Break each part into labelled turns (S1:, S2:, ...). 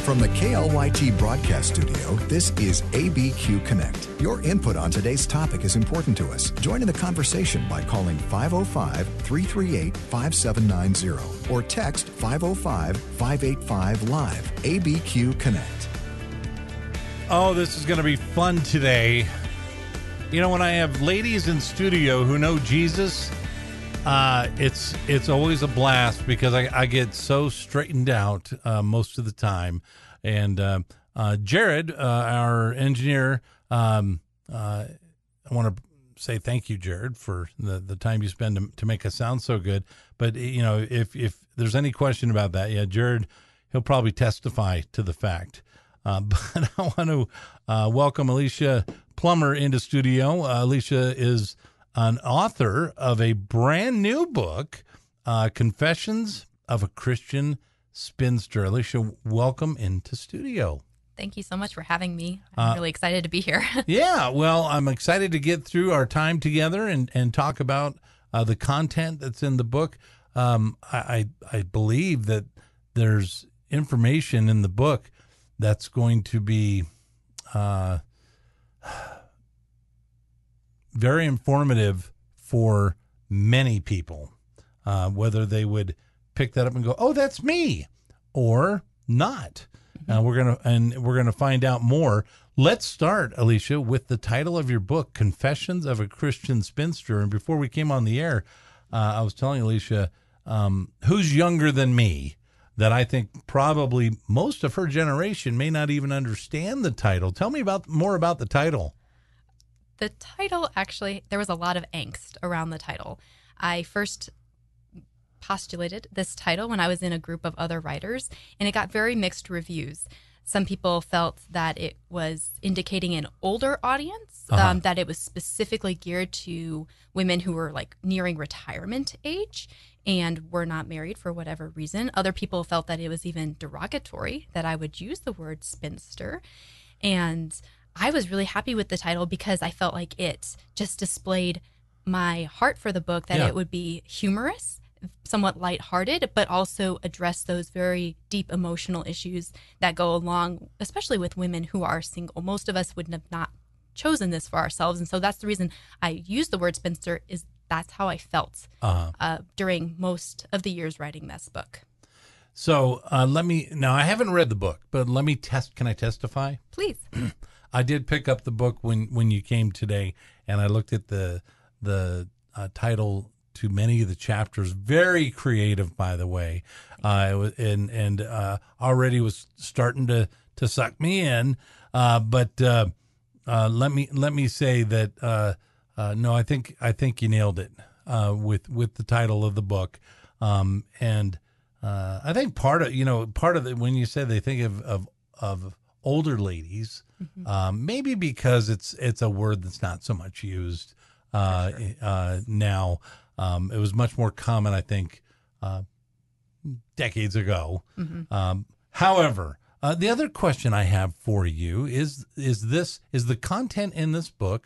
S1: From the KLYT broadcast studio, this is ABQ Connect. Your input on today's topic is important to us. Join in the conversation by calling 505-338-5790 or text 505-585-LIVE. ABQ Connect.
S2: Oh, this is going to be fun today. You know, when I have ladies in studio who know Jesus, it's always a blast because I get so straightened out most of the time. And Jared, our engineer, I want to say thank you, Jared, for the time you spend to make us sound so good. But, you know, if there's any question about that, yeah, Jared, he'll probably testify to the fact. But I want to welcome Alicia Plummer into studio. Alicia is an author of a brand new book, Confessions of a Christian Spinster. Alicia, welcome into studio.
S3: Thank you so much for having me. I'm really excited to be here.
S2: Yeah, well, I'm excited to get through our time together and talk about the content that's in the book. I believe that there's information in the book that's going to be very informative for many people, whether they would pick that up and go, "Oh, that's me," or not. We're gonna find out more. Let's start, Alicia, with the title of your book, "Confessions of a Christian Spinster." And before we came on the air, I was telling Alicia, who's younger than me, that I think probably most of her generation may not even understand the title. Tell me more about the title.
S3: The title, actually, there was a lot of angst around the title. I first postulated this title when I was in a group of other writers, and it got very mixed reviews. Some people felt that it was indicating an older audience, that it was specifically geared to women who were like nearing retirement age and were not married for whatever reason. Other people felt that it was even derogatory that I would use the word spinster. And I was really happy with the title because I felt like it just displayed my heart for the book, that it would be humorous, somewhat lighthearted, but also address those very deep emotional issues that go along, especially with women who are single. Most of us would have not chosen this for ourselves. And so that's the reason I use the word spinster, is that's how I felt during most of the years writing this book.
S2: So now I haven't read the book, but let me can I testify?
S3: Please.
S2: I did pick up the book when you came today, and I looked at the title to many of the chapters. Very creative, by the way. It was, and already was starting to suck me in. But let me say that no, I think you nailed it with the title of the book, and I think part of it, when you said they think of older ladies, maybe because it's a word that's not so much used now. It was much more common, I think, decades ago. However, the other question I have for you is the content in this book,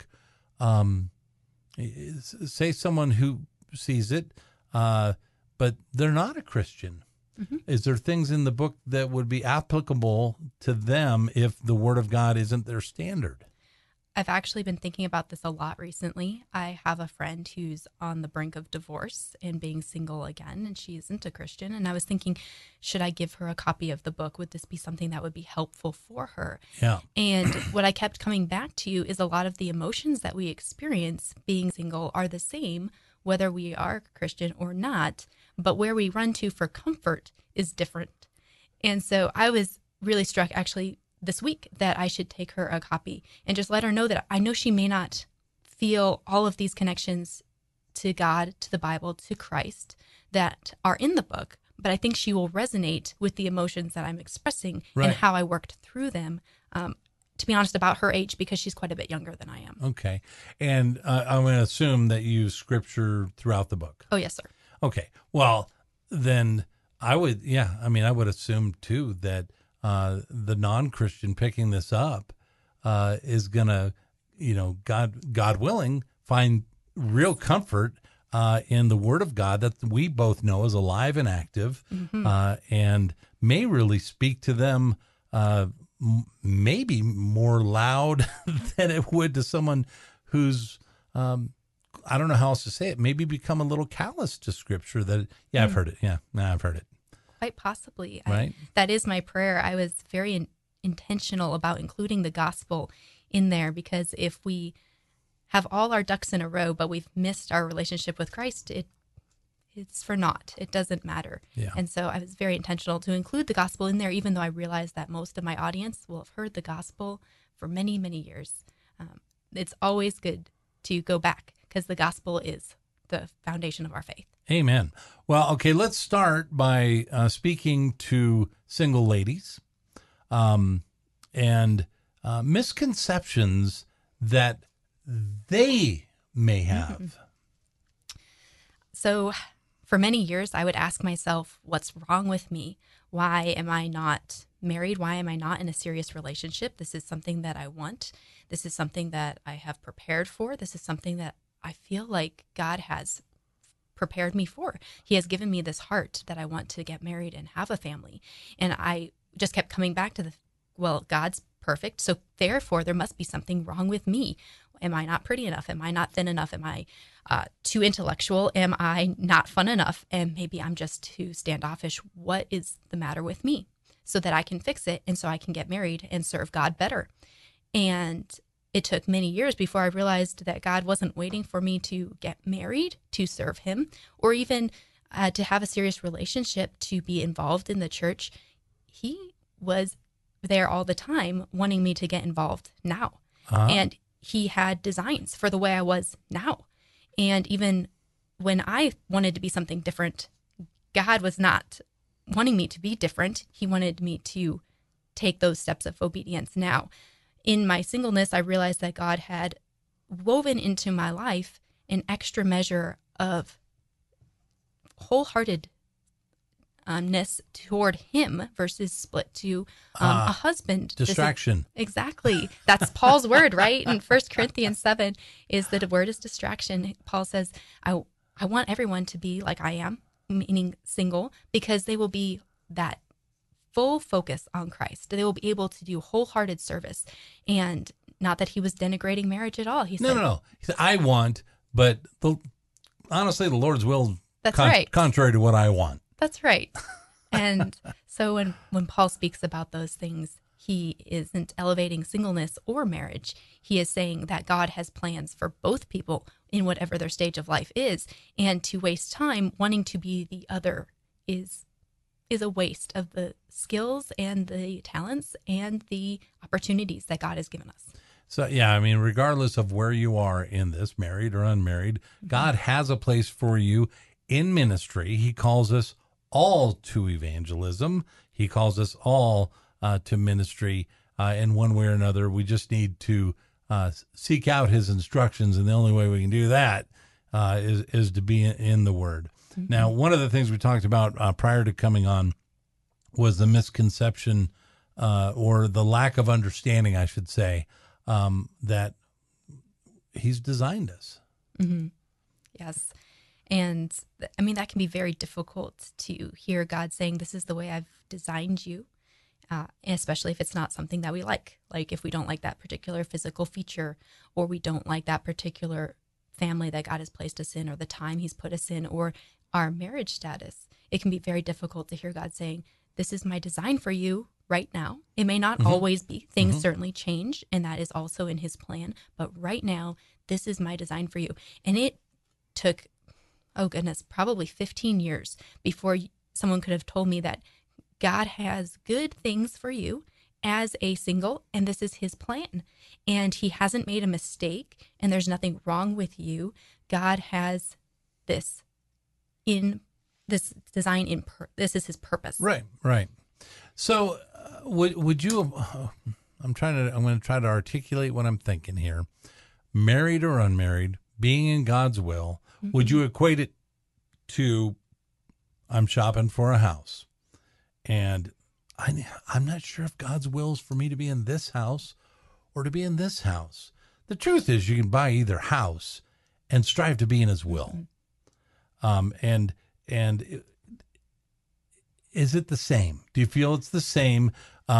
S2: say someone who sees it, but they're not a Christian. Is there things in the book that would be applicable to them if the Word of God isn't their standard?
S3: I've actually been thinking about this a lot recently. I have a friend who's on the brink of divorce and being single again, and she isn't a Christian. And I was thinking, should I give her a copy of the book? Would this be something that would be helpful for her?
S2: Yeah.
S3: And what I kept coming back to is a lot of the emotions that we experience being single are the same, whether we are Christian or not, but where we run to for comfort is different. And so I was really struck actually this week that I should take her a copy and just let her know that I know she may not feel all of these connections to God, to the Bible, to Christ that are in the book, but I think she will resonate with the emotions that I'm expressing and how I worked through them. To be honest, about her age, because she's quite a bit younger than I am.
S2: Okay. And I'm going to assume that you use scripture throughout the book.
S3: Oh, yes, sir.
S2: Okay. Well, then I would assume too that the non-Christian picking this up is going to, God willing, find real comfort in the Word of God that we both know is alive and active, and may really speak to them maybe more loud than it would to someone who's, I don't know how else to say it, maybe become a little callous to Scripture. I've heard it. Yeah, I've heard it.
S3: Quite possibly.
S2: Right?
S3: That is my prayer. I was very intentional about including the gospel in there, because if we have all our ducks in a row, but we've missed our relationship with Christ, it's for naught. It doesn't matter.
S2: Yeah.
S3: And so I was very intentional to include the gospel in there, even though I realized that most of my audience will have heard the gospel for many, many years. It's always good to go back, because the gospel is the foundation of our faith.
S2: Amen. Well, okay, let's start by speaking to single ladies and misconceptions that they may have.
S3: So for many years, I would ask myself, what's wrong with me? Why am I not married? Why am I not in a serious relationship? This is something that I want. This is something that I have prepared for. This is something that I feel like God has prepared me for. He has given me this heart that I want to get married and have a family. And I just kept coming back to God's perfect, so therefore there must be something wrong with me. Am I not pretty enough? Am I not thin enough? Am I too intellectual? Am I not fun enough? And maybe I'm just too standoffish. What is the matter with me? So that I can fix it, and so I can get married and serve God better. And it took many years before I realized that God wasn't waiting for me to get married to serve him, or even to have a serious relationship, to be involved in the church. He was there all the time wanting me to get involved now. And he had designs for the way I was now. And even when I wanted to be something different, God was not wanting me to be different. He wanted me to take those steps of obedience now. In my singleness, I realized that God had woven into my life an extra measure of wholeheartedness toward him versus split to a husband.
S2: Distraction.
S3: Exactly. That's Paul's word, right? In 1 Corinthians 7 is that the word is distraction. Paul says, I want everyone to be like I am, meaning single, because they will be that full focus on Christ. They will be able to do wholehearted service. And not that he was denigrating marriage at all. He said,
S2: No. He said, I want, but honestly, the Lord's will
S3: that's right.
S2: Contrary to what I want.
S3: That's right. And so when Paul speaks about those things, he isn't elevating singleness or marriage. He is saying that God has plans for both people in whatever their stage of life is. And to waste time wanting to be the other is a waste of the skills and the talents and the opportunities that God has given us.
S2: So, yeah, I mean, regardless of where you are in this, married or unmarried, God has a place for you in ministry. He calls us all to evangelism. He calls us all to ministry in one way or another. We just need to seek out his instructions, and the only way we can do that is to be in the Word. Mm-hmm. Now, one of the things we talked about prior to coming on was the misconception or the lack of understanding, I should say, that he's designed us.
S3: Mm-hmm. Yes. And I mean, that can be very difficult to hear God saying, this is the way I've designed you, especially if it's not something that we like. Like if we don't like that particular physical feature, or we don't like that particular family that God has placed us in, or the time he's put us in, or our marriage status. It can be very difficult to hear God saying, this is my design for you right now. It may not always be. Things certainly change, and that is also in his plan. But right now, this is my design for you. And it took, oh goodness, probably 15 years before someone could have told me that God has good things for you as a single, and this is his plan. And he hasn't made a mistake, and there's nothing wrong with you. God has this in this design in this is his purpose.
S2: Right. So would you I'm going to try to articulate what I'm thinking here. Married or unmarried, being in God's will, would you equate it to I'm shopping for a house, and I'm not sure if God's will is for me to be in this house or to be in this house. The truth is, you can buy either house and strive to be in his will. And is it the same? Do you feel it's the same?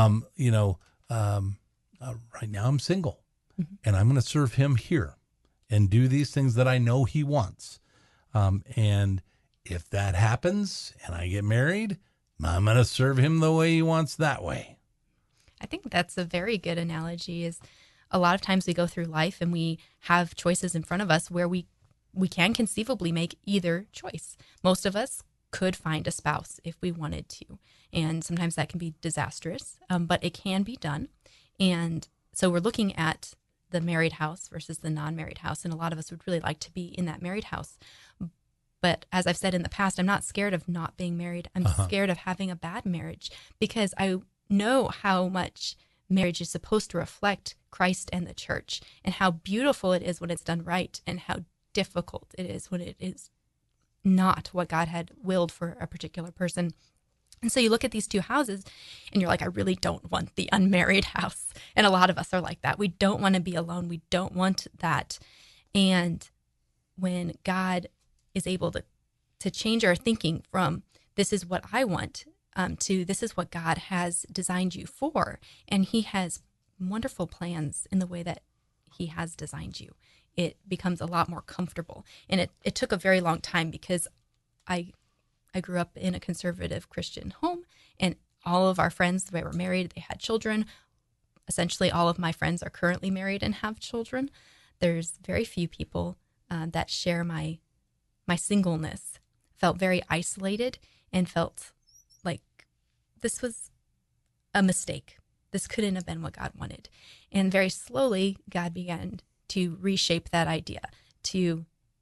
S2: Right now I'm single, and I'm going to serve him here and do these things that I know he wants. And if that happens and I get married, I'm going to serve him the way he wants that way.
S3: I think that's a very good analogy. Is a lot of times we go through life and we have choices in front of us where we can conceivably make either choice. Most of us could find a spouse if we wanted to. And sometimes that can be disastrous, but it can be done. And so we're looking at the married house versus the non-married house. And a lot of us would really like to be in that married house. But as I've said in the past, I'm not scared of not being married. I'm scared of having a bad marriage because I know how much marriage is supposed to reflect Christ and the church and how beautiful it is when it's done right and how difficult it is when it is not what God had willed for a particular person. And so you look at these two houses and you're like, I really don't want the unmarried house. And a lot of us are like that. We don't want to be alone. We don't want that. And when God is able to change our thinking from this is what I want to this is what God has designed you for. And he has wonderful plans in the way that he has designed you. It becomes a lot more comfortable. And it took a very long time because I grew up in a conservative Christian home, and all of our friends, they were married, they had children. Essentially, all of my friends are currently married and have children. There's very few people that share my singleness. Felt very isolated and felt like this was a mistake. This couldn't have been what God wanted. And very slowly, God began to reshape that idea to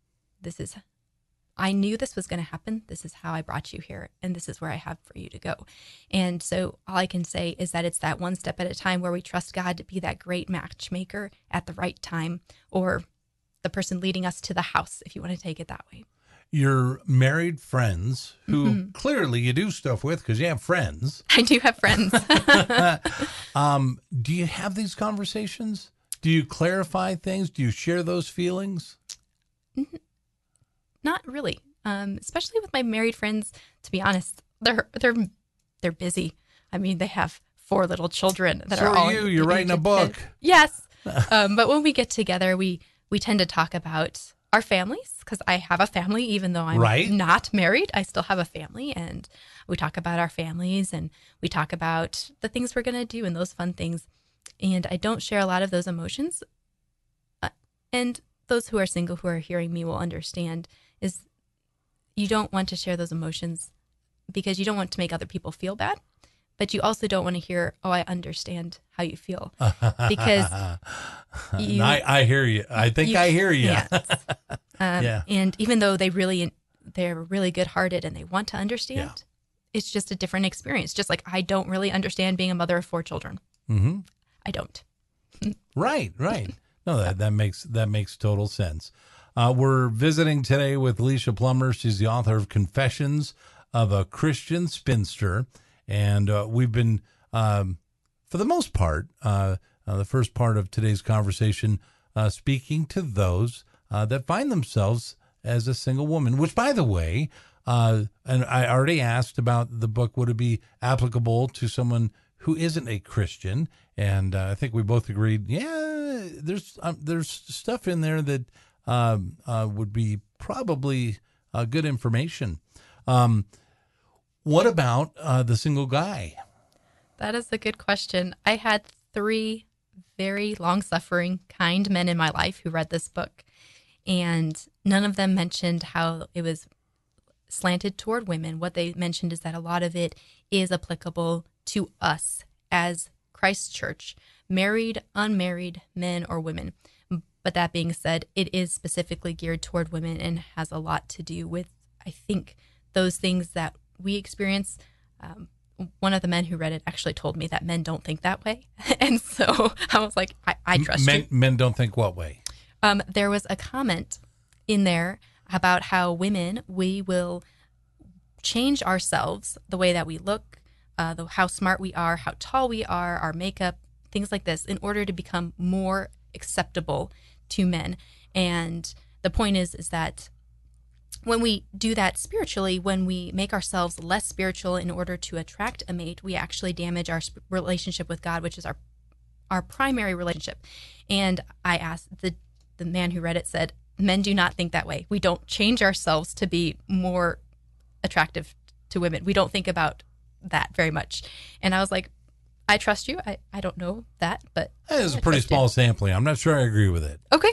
S3: I knew this was going to happen. This is how I brought you here, and this is where I have for you to go. And so all I can say is that it's that one step at a time where we trust God to be that great matchmaker at the right time, or the person leading us to the house, if you want to take it that way.
S2: Your married friends, who clearly you do stuff with because you have friends.
S3: I do have friends.
S2: Do you have these conversations? Do you clarify things? Do you share those feelings?
S3: Not really, especially with my married friends. To be honest, they're busy. I mean, they have 4 little children that are all.
S2: You're writing a book.
S3: Yes, but when we get together, we tend to talk about our families because I have a family, even though I'm not married. I still have a family, and we talk about our families, and we talk about the things we're going to do and those fun things. And I don't share a lot of those emotions. And those who are single who are hearing me will understand is you don't want to share those emotions because you don't want to make other people feel bad, but you also don't want to hear, oh, I understand how you feel, because
S2: I hear you. I think I hear you.
S3: Yes. And even though they're really good-hearted and they want to understand, it's just a different experience. Just like I don't really understand being a mother of 4 children. Mm-hmm. I don't.
S2: Right. No, that makes total sense. We're visiting today with Alicia Plummer. She's the author of Confessions of a Christian Spinster. And we've been, for the most part, the first part of today's conversation, speaking to those that find themselves as a single woman, which, by the way, and I already asked about the book, would it be applicable to someone who isn't a Christian? And I think we both agreed, there's stuff in there that would be probably good information. What about the single guy?
S3: That is a good question. I had 3 very long-suffering, kind men in my life who read this book, and none of them mentioned how it was slanted toward women. What they mentioned is that a lot of it is applicable to us as Christ's church, married, unmarried, men or women. But that being said, it is specifically geared toward women and has a lot to do with, I think, those things that we experience. One of the men who read it actually told me that men don't think that way. And so I was like, I trust you.
S2: Men don't think what way?
S3: There was a comment in there about how women, we will change ourselves, the way that we look, how smart we are, how tall we are, our makeup, things like this, in order to become more acceptable to men. And the point is that when we do that spiritually, when we make ourselves less spiritual in order to attract a mate, we actually damage our relationship with God, which is our primary relationship. And I asked, the man who read it said, men do not think that way. We don't change ourselves to be more attractive to women. We don't think about that very much. And I was like, I trust you. I don't know that, but
S2: it's a pretty small sampling. I'm not sure I agree with it.
S3: Okay.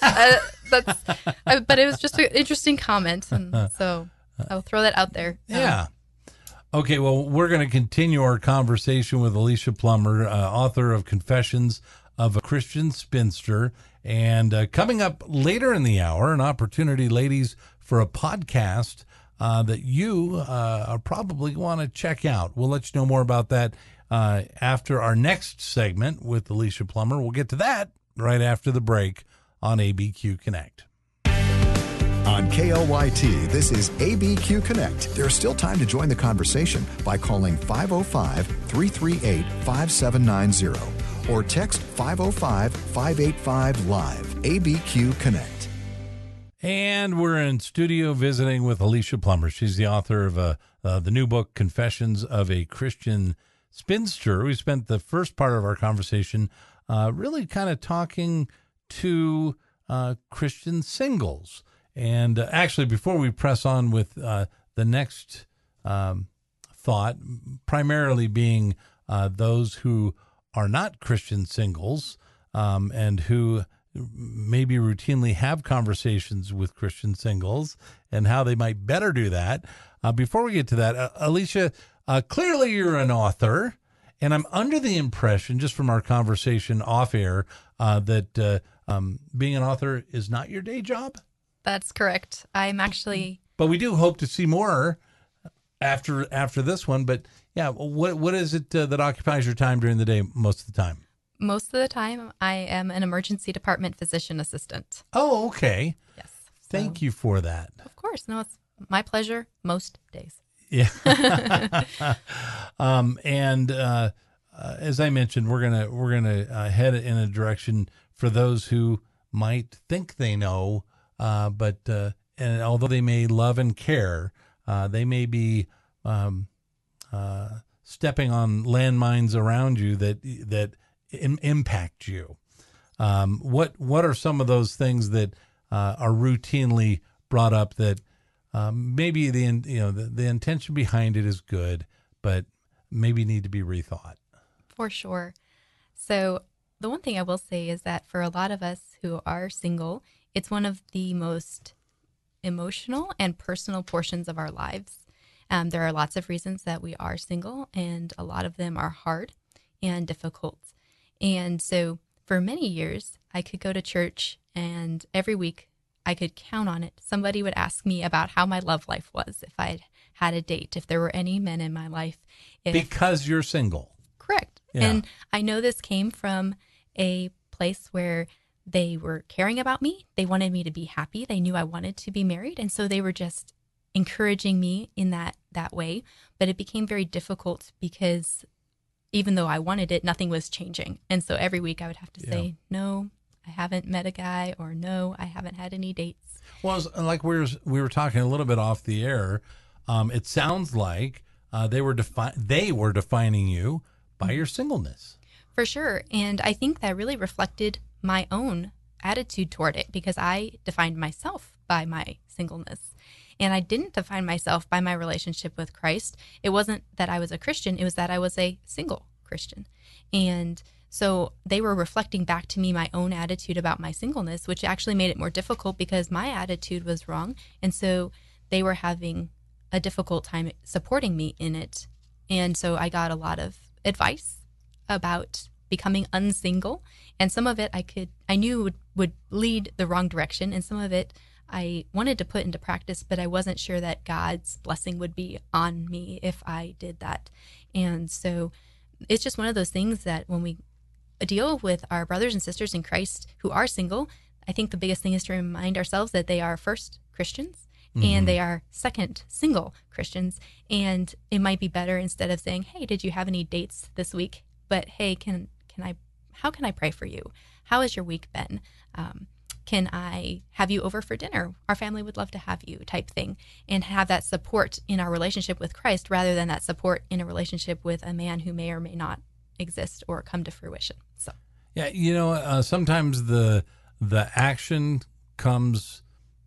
S3: But it was just an interesting comment, and so I'll throw that out there.
S2: Yeah. Okay, well, we're going to continue our conversation with Alicia Plummer, author of Confessions of a Christian Spinster. And coming up later in the hour, an opportunity, ladies, for a podcast that you probably want to check out. We'll let you know more about that after our next segment with Alicia Plummer. We'll get to that right after the break on ABQ Connect.
S1: On KLYT, this is ABQ Connect. There's still time to join the conversation by calling 505-338-5790 or text 505-585-LIVE. ABQ Connect.
S2: And we're in studio visiting with Alicia Plummer. She's the author of the new book, Confessions of a Christian Spinster. We spent the first part of our conversation really kind of talking to Christian singles. And actually, before we press on with the next thought, primarily being those who are not Christian singles and who maybe routinely have conversations with Christian singles and how they might better do that. Before we get to that, Alicia, clearly you're an author, and I'm under the impression, just from our conversation off air, that being an author is not your day job?
S3: That's correct. I'm actually...
S2: But we do hope to see more after this one. But yeah, what is it that occupies your time during the day most of the time?
S3: Most of the time, I am an emergency department physician assistant.
S2: Oh, okay.
S3: Yes.
S2: Thank you for that.
S3: Of course. No, it's my pleasure most days.
S2: Yeah. As I mentioned, we're gonna head in a direction for those who might think they know, but and although they may love and care, they may be stepping on landmines around you that impact you. What are some of those things that are routinely brought up that maybe the intention behind it is good, but maybe need to be rethought?
S3: For sure. So the one thing I will say is that for a lot of us who are single, it's one of the most emotional and personal portions of our lives. There are lots of reasons that we are single, and a lot of them are hard and difficult. And so for many years, I could go to church, and every week I could count on it. Somebody would ask me about how my love life was, if I had a date, if there were any men in my life.
S2: Because you're single.
S3: Correct. Yeah. And I know this came from a place where they were caring about me. They wanted me to be happy. They knew I wanted to be married. And so they were just encouraging me in that way. But it became very difficult because even though I wanted it, nothing was changing. And so every week I would have to say, no, I haven't met a guy, or no, I haven't had any dates.
S2: Well, like we were talking a little bit off the air, it sounds like they were defining you by your singleness.
S3: For sure. And I think that really reflected my own attitude toward it, because I defined myself by my singleness. And I didn't define myself by my relationship with Christ. It wasn't that I was a Christian. It was that I was a single Christian. And so they were reflecting back to me my own attitude about my singleness, which actually made it more difficult because my attitude was wrong. And so they were having a difficult time supporting me in it. And so I got a lot of advice about becoming unsingle. And some of it I knew would lead the wrong direction. And some of it I wanted to put into practice, but I wasn't sure that God's blessing would be on me if I did that. And so it's just one of those things that when we deal with our brothers and sisters in Christ who are single, I think the biggest thing is to remind ourselves that they are first Christians, and they are second single Christians. And it might be better, instead of saying, hey, did you have any dates this week? But hey, how can I pray for you? How has your week been? Can I have you over for dinner? Our family would love to have you, type thing, and have that support in our relationship with Christ rather than that support in a relationship with a man who may or may not exist or come to fruition. So,
S2: yeah, sometimes the action comes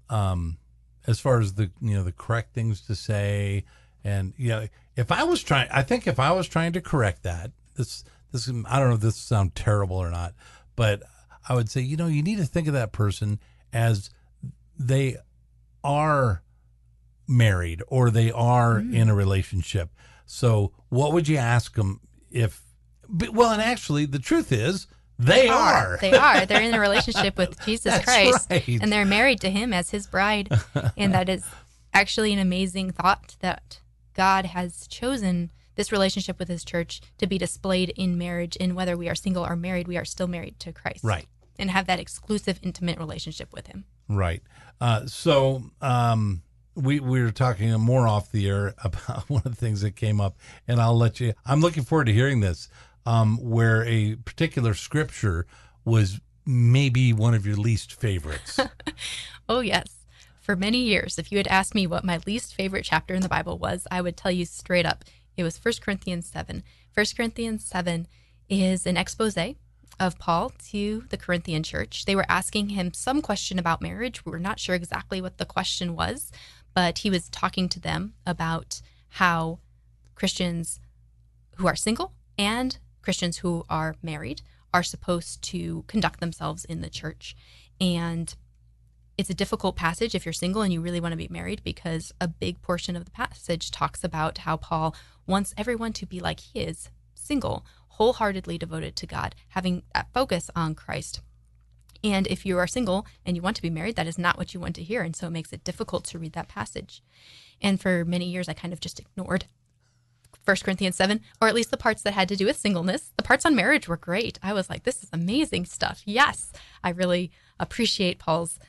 S2: as far as the correct things to say, and if I was trying to correct that, this I don't know if this sounds terrible or not, but I would say, you need to think of that person as they are married or they are in a relationship. So what would you ask them and actually the truth is they are.
S3: They're in a relationship with Jesus
S2: That's
S3: Christ,
S2: right.
S3: and they're married to him as his bride. And that is actually an amazing thought that God has chosen this relationship with his church to be displayed in marriage. And whether we are single or married, we are still married to Christ.
S2: Right.
S3: And have that exclusive, intimate relationship with him.
S2: Right. So we were talking more off the air about one of the things that came up, and I'm looking forward to hearing this, where a particular scripture was maybe one of your least favorites.
S3: Oh, yes. For many years, if you had asked me what my least favorite chapter in the Bible was, I would tell you straight up, it was 1 Corinthians 7. 1 Corinthians 7 is an expose of Paul to the Corinthian church. They were asking him some question about marriage. We were not sure exactly what the question was, but he was talking to them about how Christians who are single and Christians who are married are supposed to conduct themselves in the church. And it's a difficult passage if you're single and you really want to be married, because a big portion of the passage talks about how Paul wants everyone to be like he is, single, wholeheartedly devoted to God, having that focus on Christ. And if you are single and you want to be married, that is not what you want to hear. And so it makes it difficult to read that passage. And for many years, I kind of just ignored 1 Corinthians 7, or at least the parts that had to do with singleness. The parts on marriage were great. I was like, this is amazing stuff. Yes, I really appreciate Paul's,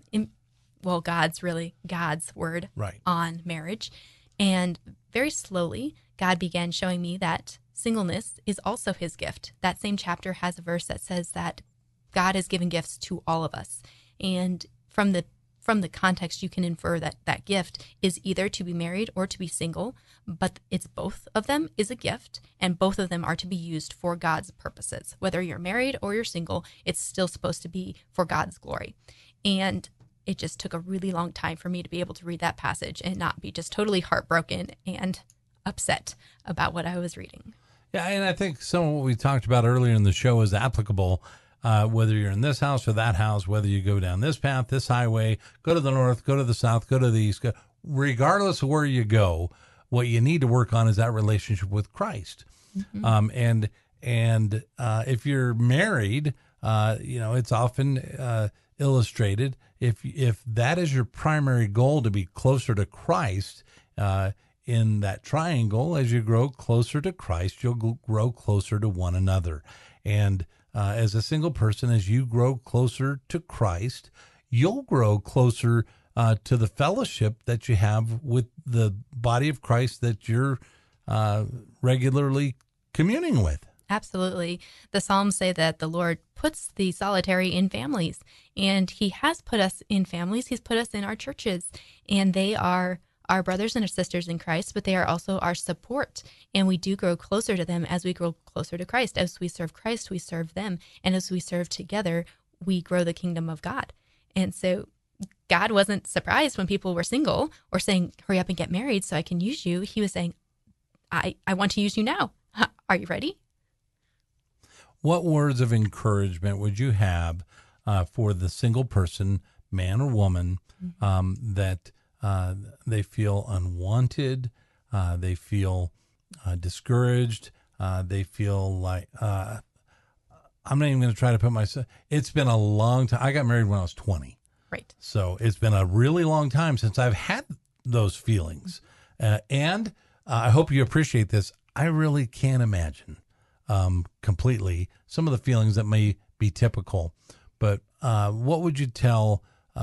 S3: God's word on marriage. And very slowly, God began showing me that singleness is also his gift. That same chapter has a verse that says that God has given gifts to all of us. And from the context, you can infer that that gift is either to be married or to be single, but it's both of them is a gift, and both of them are to be used for God's purposes. Whether you're married or you're single, it's still supposed to be for God's glory. And it just took a really long time for me to be able to read that passage and not be just totally heartbroken and upset about what I was reading.
S2: Yeah, and I think some of what we talked about earlier in the show is applicable, whether you're in this house or that house, whether you go down this path, this highway, go to the north, go to the south, go to the east. Regardless of where you go, what you need to work on is that relationship with Christ. Mm-hmm. And if you're married, it's often illustrated. If that is your primary goal, to be closer to Christ, in that triangle, as you grow closer to Christ, you'll grow closer to one another. And as a single person, as you grow closer to Christ, you'll grow closer to the fellowship that you have with the body of Christ that you're regularly communing with.
S3: Absolutely. The Psalms say that the Lord puts the solitary in families, and he has put us in families. He's put us in our churches, and they are our brothers and our sisters in Christ, but they are also our support. And we do grow closer to them as we grow closer to Christ. As we serve Christ, we serve them. And as we serve together, we grow the kingdom of God. And so God wasn't surprised when people were single or saying, hurry up and get married so I can use you. He was saying, I want to use you now. Are you ready?
S2: What words of encouragement would you have for the single person, man or woman, that they feel unwanted, they feel discouraged, they feel like, I'm not even going to try to put myself, it's been a long time. I got married when I was 20.
S3: Right.
S2: So it's been a really long time since I've had those feelings. And I hope you appreciate this. I really can't imagine completely some of the feelings that may be typical. But what would you tell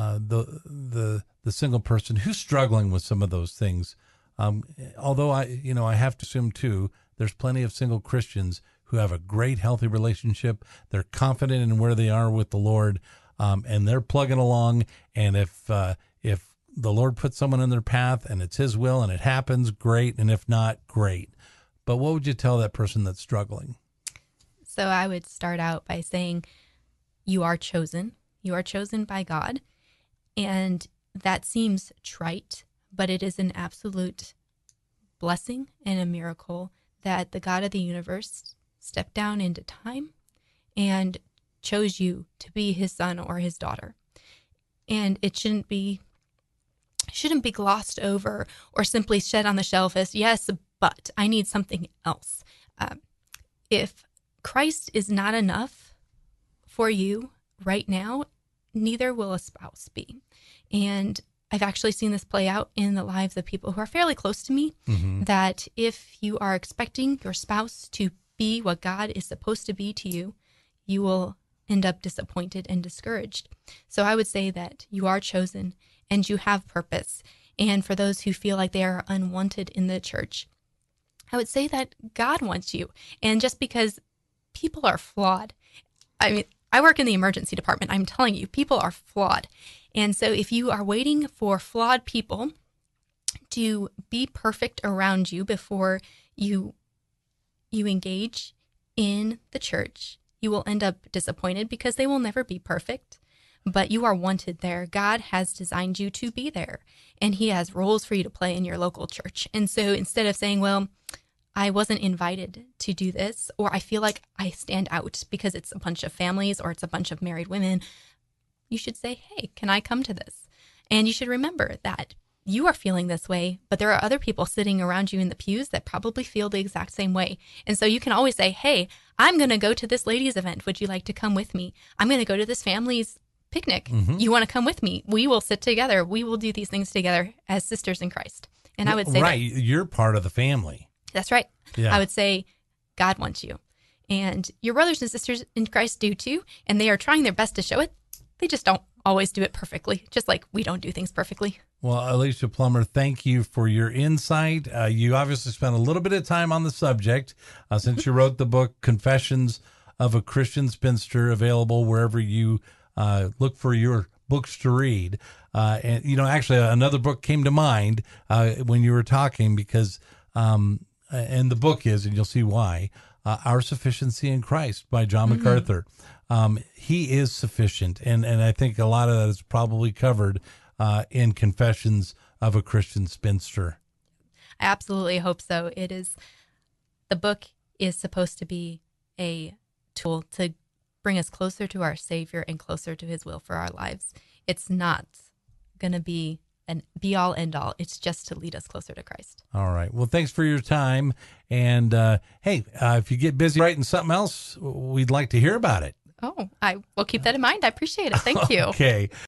S2: the single person who's struggling with some of those things? Although I have to assume too, there's plenty of single Christians who have a great, healthy relationship. They're confident in where they are with the Lord. and they're plugging along. And if the Lord puts someone in their path and it's his will and it happens, great. And if not, great. But what would you tell that person that's struggling?
S3: So I would start out by saying, you are chosen. You are chosen by God. And that seems trite, but it is an absolute blessing and a miracle that the God of the universe stepped down into time and chose you to be his son or his daughter. And it shouldn't be glossed over or simply shed on the shelf as, yes, but I need something else. If Christ is not enough for you right now, neither will a spouse be. And I've actually seen this play out in the lives of people who are fairly close to me, that if you are expecting your spouse to be what God is supposed to be to you, you will end up disappointed and discouraged. So I would say that you are chosen and you have purpose. And for those who feel like they are unwanted in the church, I would say that God wants you. And just because people are flawed, I mean, I work in the emergency department. I'm telling you, people are flawed. And so if you are waiting for flawed people to be perfect around you before you engage in the church, you will end up disappointed because they will never be perfect. But you are wanted there. God has designed you to be there, and he has roles for you to play in your local church. And so instead of saying, well, I wasn't invited to do this, or I feel like I stand out because it's a bunch of families or it's a bunch of married women, you should say, hey, can I come to this? And you should remember that you are feeling this way, but there are other people sitting around you in the pews that probably feel the exact same way. And so you can always say, hey, I'm going to go to this ladies' event. Would you like to come with me? I'm going to go to this family's picnic. You want to come with me? We will sit together. We will do these things together as sisters in Christ. And I would say,
S2: right, you're part of the family.
S3: That's right.
S2: Yeah.
S3: I would say God wants you. And your brothers and sisters in Christ do too. And they are trying their best to show it. They just don't always do it perfectly, just like we don't do things perfectly.
S2: Well, Alicia Plummer, thank you for your insight. You obviously spent a little bit of time on the subject since you wrote the book, Confessions of a Christian Spinster, available wherever you look for your books to read. And, you know, actually another book came to mind when you were talking because, and the book is, and you'll see why, Our Sufficiency in Christ by John MacArthur. He is sufficient. And I think a lot of that is probably covered in Confessions of a Christian Spinster.
S3: I absolutely hope so. The book is supposed to be a tool to bring us closer to our Savior and closer to his will for our lives. It's not going to be an be-all, end-all. It's just to lead us closer to Christ.
S2: All right. Well, thanks for your time. And, hey, if you get busy writing something else, we'd like to hear about it.
S3: Oh, I will keep that in mind. I appreciate it. Thank you.
S2: Okay.